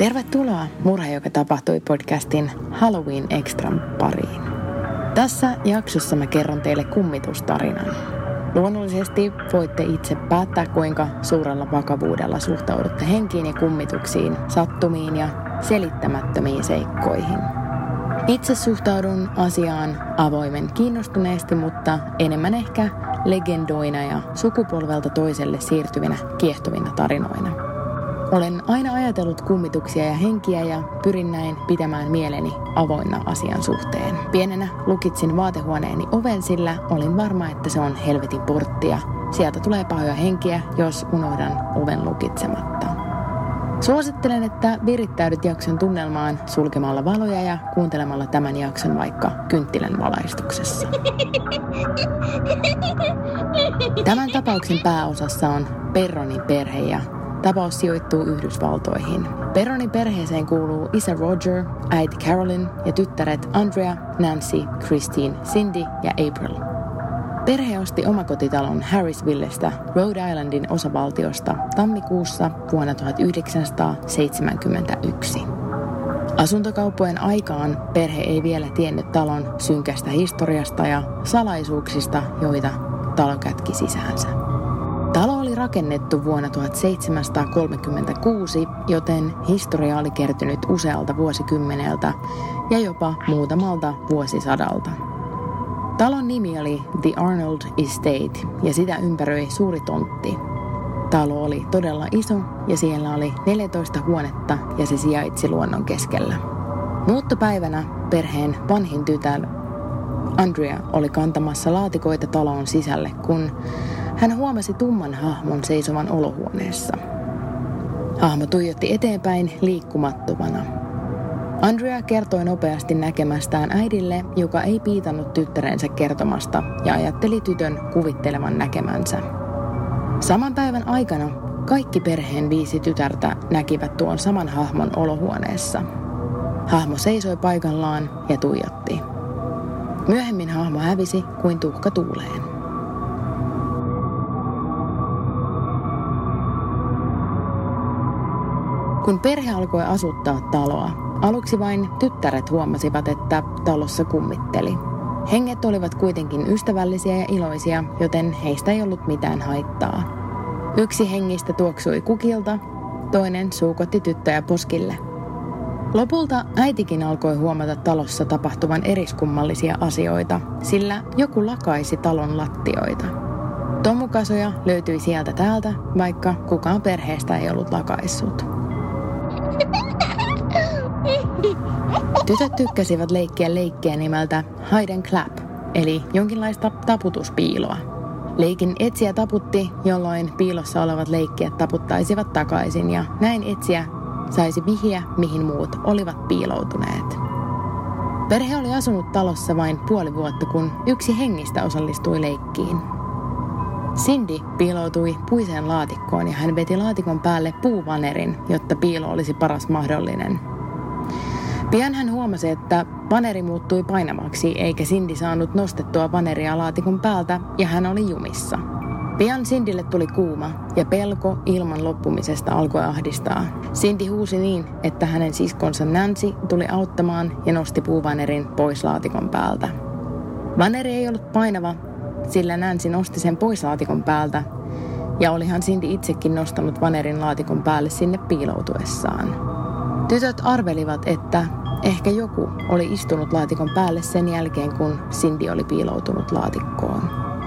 Tervetuloa Murha, joka tapahtui podcastin Halloween Extran pariin. Tässä jaksossa mä kerron teille kummitustarinan. Luonnollisesti voitte itse päättää, kuinka suurella vakavuudella suhtaudutte henkiin ja kummituksiin, sattumiin ja selittämättömiin seikkoihin. Itse suhtaudun asiaan avoimen kiinnostuneesti, mutta enemmän ehkä legendoina ja sukupolvelta toiselle siirtyvinä kiehtovina tarinoina. Olen aina ajatellut kummituksia ja henkiä ja pyrin näin pitämään mieleni avoinna asian suhteen. Pienenä lukitsin vaatehuoneeni oven, sillä olin varma, että se on helvetin portti ja sieltä tulee pahoja henkiä, jos unohdan oven lukitsematta. Suosittelen, että virittäydyt jakson tunnelmaan sulkemalla valoja ja kuuntelemalla tämän jakson vaikka kynttilän valaistuksessa. Tämän tapauksen pääosassa on Perronin perhe ja tapaus sijoittuu Yhdysvaltoihin. Perronin perheeseen kuuluu isä Roger, äiti Carolyn ja tyttäret Andrea, Nancy, Christine, Cindy ja April. Perhe osti omakotitalon Harrisvillestä, Rhode Islandin osavaltiosta tammikuussa vuonna 1971. Asuntokauppojen aikaan perhe ei vielä tiennyt talon synkästä historiasta ja salaisuuksista, joita talo kätki sisäänsä. Talo oli rakennettu vuonna 1736, joten historia oli kertynyt usealta vuosikymmeneltä ja jopa muutamalta vuosisadalta. Talon nimi oli The Arnold Estate ja sitä ympäröi suuri tontti. Talo oli todella iso ja siellä oli 14 huonetta ja se sijaitsi luonnon keskellä. Muuttopäivänä perheen vanhin tytär Andrea oli kantamassa laatikoita talon sisälle, kun hän huomasi tumman hahmon seisovan olohuoneessa. Hahmo tuijotti eteenpäin liikkumattomana. Andrea kertoi nopeasti näkemästään äidille, joka ei piitannut tyttärensä kertomasta ja ajatteli tytön kuvittelevan näkemänsä. Saman päivän aikana kaikki perheen 5 tytärtä näkivät tuon saman hahmon olohuoneessa. Hahmo seisoi paikallaan ja tuijotti. Myöhemmin hahmo hävisi kuin tuhka tuuleen. Kun perhe alkoi asuttaa taloa, aluksi vain tyttäret huomasivat, että talossa kummitteli. Henget olivat kuitenkin ystävällisiä ja iloisia, joten heistä ei ollut mitään haittaa. Yksi hengistä tuoksui kukilta, toinen suukotti tyttöjä poskille. Lopulta äitikin alkoi huomata talossa tapahtuvan eriskummallisia asioita, sillä joku lakaisi talon lattioita. Tomukasoja löytyi sieltä täältä, vaikka kukaan perheestä ei ollut lakaissut. Tytöt tykkäsivät leikkiä nimeltä Hide and Clap, eli jonkinlaista taputuspiiloa. Leikin etsijä taputti, jolloin piilossa olevat leikkijät taputtaisivat takaisin ja näin etsijä saisi vihiä, mihin muut olivat piiloutuneet. Perhe oli asunut talossa vain puoli vuotta, kun yksi hengistä osallistui leikkiin. Cindy piiloutui puiseen laatikkoon ja hän veti laatikon päälle puuvanerin, jotta piilo olisi paras mahdollinen. Pian hän huomasi, että vaneri muuttui painavaksi eikä Cindy saanut nostettua vaneria laatikon päältä ja hän oli jumissa. Pian Cindylle tuli kuuma ja pelko ilman loppumisesta alkoi ahdistaa. Cindy huusi niin, että hänen siskonsa Nancy tuli auttamaan ja nosti puuvanerin pois laatikon päältä. Vaneri ei ollut painava, sillä Nancy nosti sen pois laatikon päältä ja olihan Cindy itsekin nostanut vanerin laatikon päälle sinne piiloutuessaan. Tytöt arvelivat, että ehkä joku oli istunut laatikon päälle sen jälkeen, kun Cindy oli piiloutunut laatikkoon.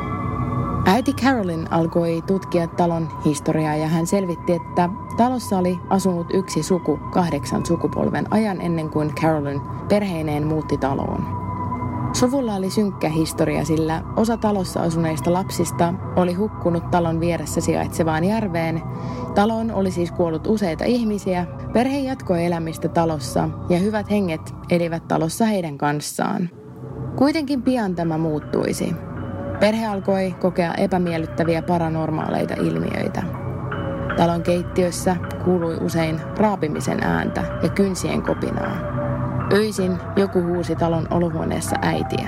Äiti Carolyn alkoi tutkia talon historiaa ja hän selvitti, että talossa oli asunut yksi suku 8 sukupolven ajan ennen kuin Carolyn perheineen muutti taloon. Suvulla oli synkkä historia, sillä osa talossa asuneista lapsista oli hukkunut talon vieressä sijaitsevaan järveen. Taloon oli siis kuollut useita ihmisiä. Perhe jatkoi elämistä talossa ja hyvät henget elivät talossa heidän kanssaan. Kuitenkin pian tämä muuttuisi. Perhe alkoi kokea epämiellyttäviä paranormaaleita ilmiöitä. Talon keittiössä kuului usein raapimisen ääntä ja kynsien kopinaa. Öisin joku huusi talon olohuoneessa äitiä.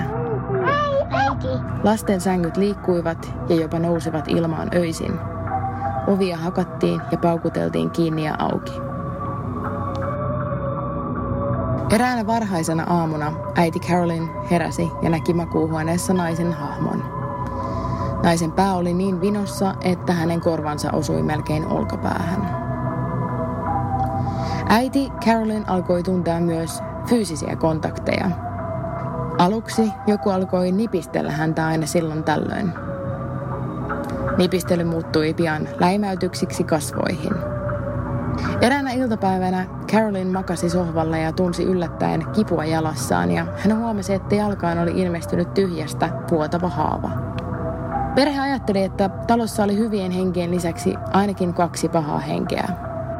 Äiti! Lasten sängyt liikkuivat ja jopa nousivat ilmaan öisin. Ovia hakattiin ja paukuteltiin kiinni ja auki. Eräänä varhaisena aamuna äiti Carolyn heräsi ja näki makuuhuoneessa naisen hahmon. Naisen pää oli niin vinossa, että hänen korvansa osui melkein olkapäähän. Äiti Carolyn alkoi tuntea myös fyysisiä kontakteja. Aluksi joku alkoi nipistellä häntä aina silloin tällöin. Nipistely muuttui pian läimäytyksiksi kasvoihin. Eräänä iltapäivänä Carolyn makasi sohvalla ja tunsi yllättäen kipua jalassaan ja hän huomasi, että jalkaan oli ilmestynyt tyhjästä vuotava haava. Perhe ajatteli, että talossa oli hyvien henkien lisäksi ainakin 2 pahaa henkeä.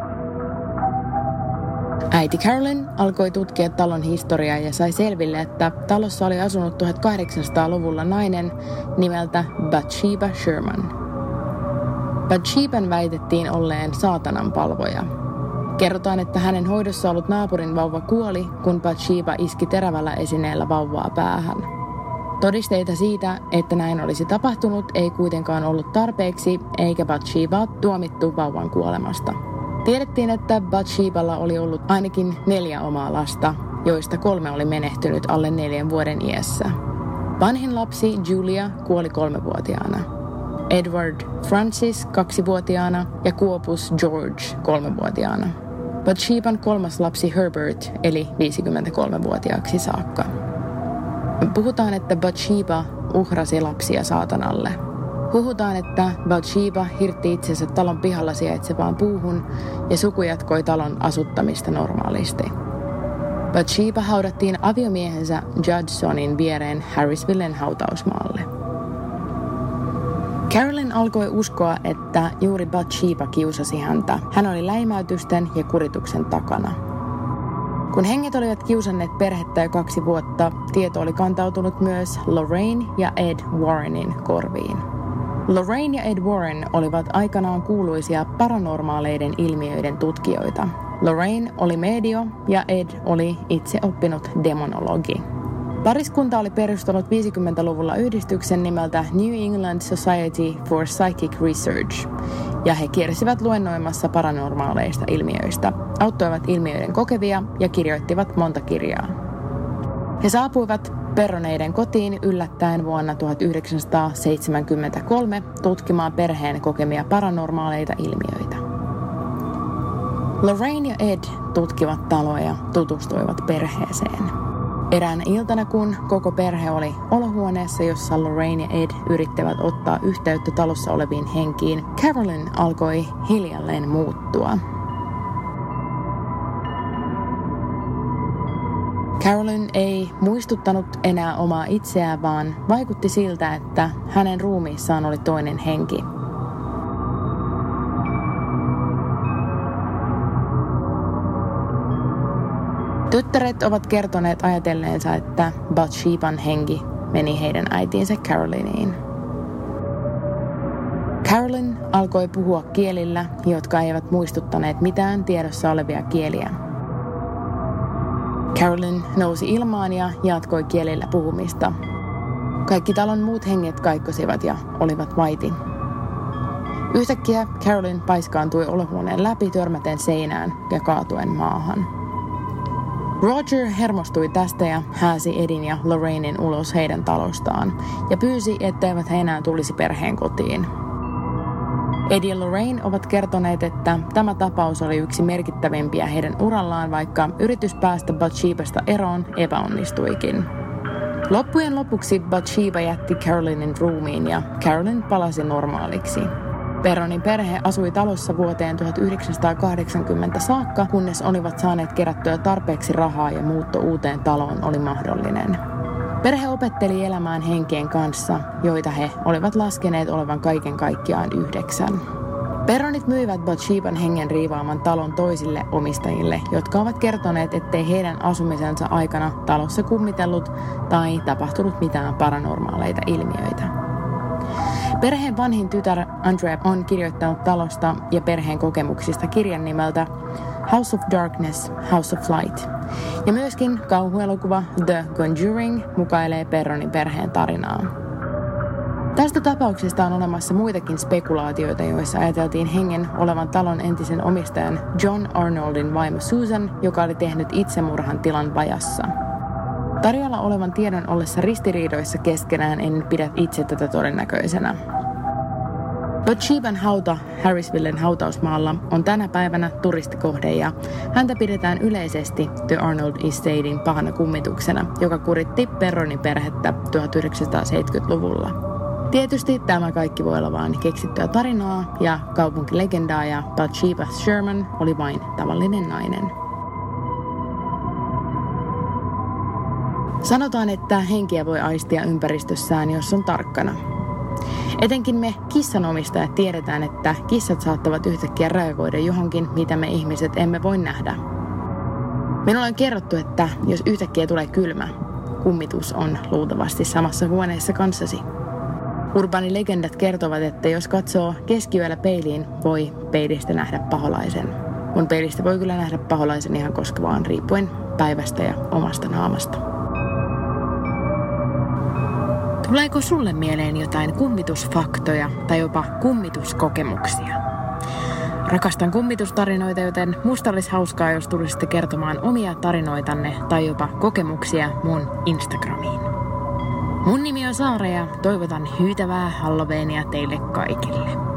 Äiti Carolyn alkoi tutkia talon historiaa ja sai selville, että talossa oli asunut 1800-luvulla nainen nimeltä Bathsheba Sherman. Bathsheban väitettiin olleen saatanan palvoja. Kerrotaan, että hänen hoidossa ollut naapurin vauva kuoli, kun Bathsheba iski terävällä esineellä vauvaa päähän. Todisteita siitä, että näin olisi tapahtunut, ei kuitenkaan ollut tarpeeksi, eikä Bathshebaa tuomittu vauvan kuolemasta. Tiedettiin, että Bathsheballa oli ollut ainakin 4 omaa lasta, joista 3 oli menehtynyt alle 4 vuoden iässä. Vanhin lapsi Julia kuoli 3-vuotiaana. Edward Francis 2-vuotiaana ja Kuopus George 3-vuotiaana. Bathsheban 3. lapsi Herbert eli 53-vuotiaaksi saakka. Puhutaan, että Bathsheba uhrasi lapsia saatanalle. Huhutaan, että Bathsheba hirtti itsensä talon pihalla sijaitsevaan puuhun ja suku jatkoi talon asuttamista normaalisti. Bathsheba haudattiin aviomiehensä Judsonin viereen Harrisvillen hautausmaalle. Carolyn alkoi uskoa, että juuri Bathsheba kiusasi häntä. Hän oli läimäytysten ja kurituksen takana. Kun henget olivat kiusanneet perhettä jo 2 vuotta, tieto oli kantautunut myös Lorraine ja Ed Warrenin korviin. Lorraine ja Ed Warren olivat aikanaan kuuluisia paranormaaleiden ilmiöiden tutkijoita. Lorraine oli medio ja Ed oli itse oppinut demonologi. Pariskunta oli perustanut 50-luvulla yhdistyksen nimeltä New England Society for Psychic Research, ja he kiersivät luennoimassa paranormaaleista ilmiöistä, auttoivat ilmiöiden kokevia ja kirjoittivat monta kirjaa. He saapuivat Perroneiden kotiin yllättäen vuonna 1973 tutkimaan perheen kokemia paranormaaleita ilmiöitä. Lorraine ja Ed tutkivat taloa ja tutustuivat perheeseen. Eräänä iltana, kun koko perhe oli olohuoneessa, jossa Lorraine ja Ed yrittävät ottaa yhteyttä talossa oleviin henkiin, Carolyn alkoi hiljalleen muuttua. Carolyn ei muistuttanut enää omaa itseään, vaan vaikutti siltä, että hänen ruumiissaan oli toinen henki. Tyttäret ovat kertoneet ajatelleensa, että Bathsheban henki meni heidän äitiinsä Carolyniin. Carolyn alkoi puhua kielillä, jotka eivät muistuttaneet mitään tiedossa olevia kieliä. Carolyn nousi ilmaan ja jatkoi kielillä puhumista. Kaikki talon muut henget kaikkosivat ja olivat vaiti. Yhtäkkiä Carolyn paiskaantui olohuoneen läpi törmäten seinään ja kaatuen maahan. Roger hermostui tästä ja hääsi Edin ja Lorrainen ulos heidän talostaan ja pyysi, etteivät he enää tulisi perheen kotiin. Ed ja Lorraine ovat kertoneet, että tämä tapaus oli yksi merkittävimpiä heidän urallaan, vaikka yritys päästä Bathshebasta eroon epäonnistuikin. Loppujen lopuksi Bathsheba jätti Carolynin ruumiin ja Carolyn palasi normaaliksi. Perronin perhe asui talossa vuoteen 1980 saakka, kunnes olivat saaneet kerättyä tarpeeksi rahaa ja muutto uuteen taloon oli mahdollinen. Perhe opetteli elämään henkien kanssa, joita he olivat laskeneet olevan kaiken kaikkiaan 9. Perronit myivät Bathsheban hengen riivaaman talon toisille omistajille, jotka ovat kertoneet, ettei heidän asumisensa aikana talossa kummitellut tai tapahtunut mitään paranormaaleita ilmiöitä. Perheen vanhin tytär Andrea on kirjoittanut talosta ja perheen kokemuksista kirjan nimeltä House of Darkness, House of Light. Ja myöskin kauhuelokuva The Conjuring mukailee Perronin perheen tarinaa. Tästä tapauksesta on olemassa muitakin spekulaatioita, joissa ajateltiin hengen olevan talon entisen omistajan John Arnoldin vaimo Susan, joka oli tehnyt itsemurhan tilan vajassa. Tarjolla olevan tiedon ollessa ristiriidoissa keskenään en pidä itse tätä todennäköisenä. Bathsheban hauta Harrisvillen hautausmaalla on tänä päivänä turistikohde ja häntä pidetään yleisesti The Arnold Estatein pahana kummituksena, joka kuritti Perronin perhettä 1970-luvulla. Tietysti tämä kaikki voi olla vain keksittyä tarinaa ja kaupunkilegendaa ja Bathsheba Sherman oli vain tavallinen nainen. Sanotaan, että henkiä voi aistia ympäristössään, jos on tarkkana. Etenkin me kissanomistajat tiedetään, että kissat saattavat yhtäkkiä reagoida johonkin, mitä me ihmiset emme voi nähdä. Minulle on kerrottu, että jos yhtäkkiä tulee kylmä, kummitus on luultavasti samassa huoneessa kanssasi. Urbaanilegendat kertovat, että jos katsoo keskiyöllä peiliin, voi peilistä nähdä paholaisen. Mun peilistä voi kyllä nähdä paholaisen ihan koska vaan riippuen päivästä ja omasta naamasta. Tuleeko sulle mieleen jotain kummitusfaktoja tai jopa kummituskokemuksia? Rakastan kummitustarinoita, joten musta olisi hauskaa, jos tulisitte kertomaan omia tarinoitanne tai jopa kokemuksia mun Instagramiin. Mun nimi on Saara ja toivotan hyytävää Halloweenia teille kaikille.